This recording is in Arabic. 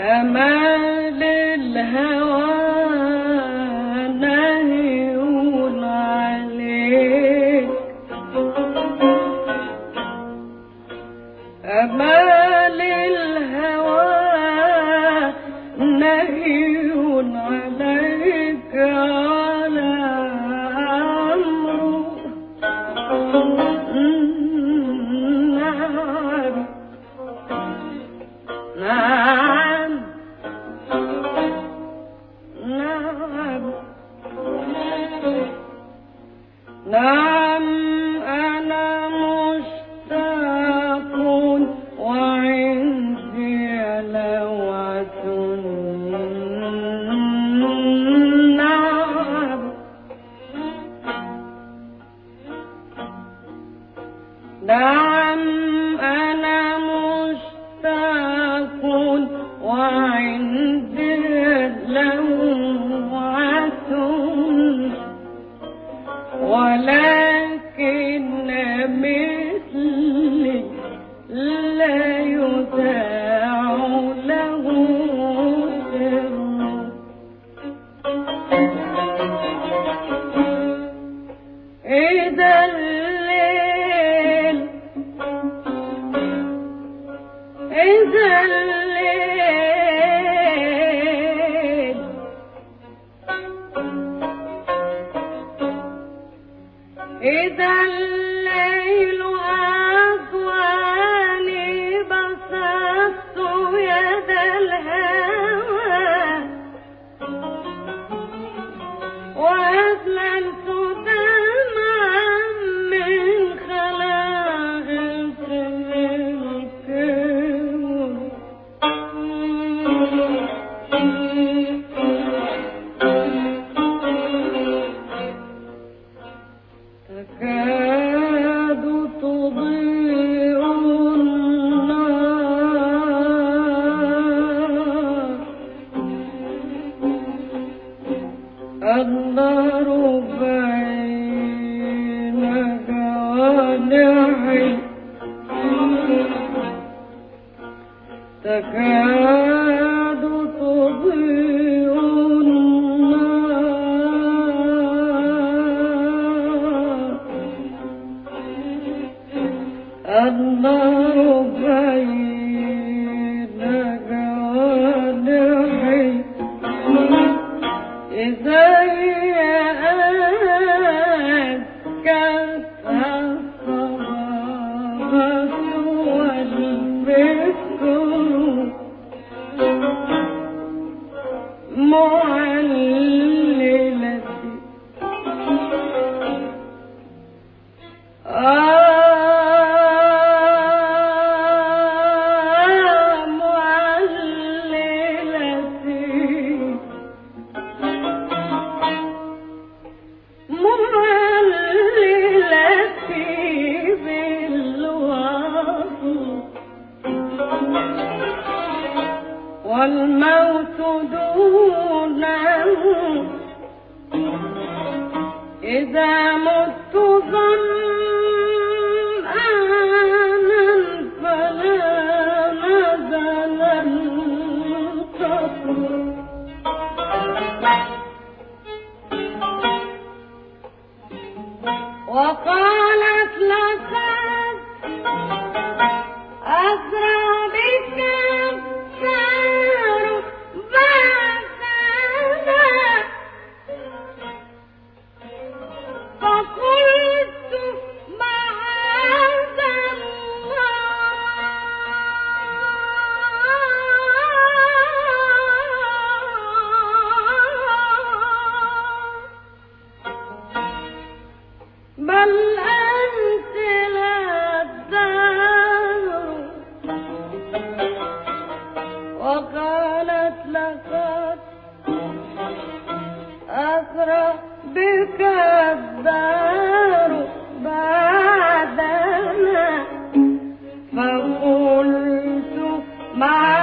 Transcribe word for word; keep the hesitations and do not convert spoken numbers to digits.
أمال الهوى نهي عليك، أمال الهوى نهي عليك على أمره. نعم نعم نعم أنا مشتاق وعندي لوعة. نعم نعم أنا مشتاق وعندي لوعة، ولكن مثلي لا يذاع له سر. إذا الليل إذا الليل إذا الليل أضواني بسطت يد الهوى وأذللت دمعا من خلائق الكون. تكاد تضيء النار، النار بين جوانحي، تكاد تضيء النار، النار بين جوانحي. إذا أسكتها الصبابة والفكر معللتي، آه معللتي معللتي بالوصل، والموت دونه إذا مت ظمآنا فلا نزل القطر. وقالت لقد أسرى بك السير بعدنا، فقلت معاذ الله، بل أنت لا الدار. وقالت لقد أسرى بك الدار بعدنا، فقلت مع